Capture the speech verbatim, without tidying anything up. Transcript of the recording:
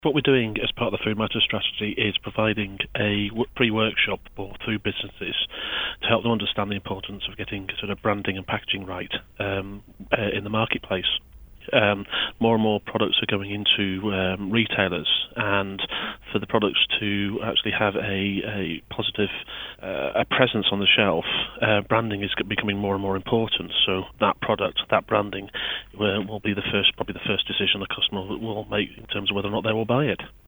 What we're doing as part of the Food Matters strategy is providing a free workshop for food businesses to help them understand the importance of getting sort of branding and packaging right um, uh, in the marketplace. Um, more and more products are going into um, retailers, and for the products to actually have a, a positive uh, a presence on the shelf, uh, branding is becoming more and more important. So that product, that branding, will, will be the first, probably the first decision the customer will make in terms of whether or not they will buy it.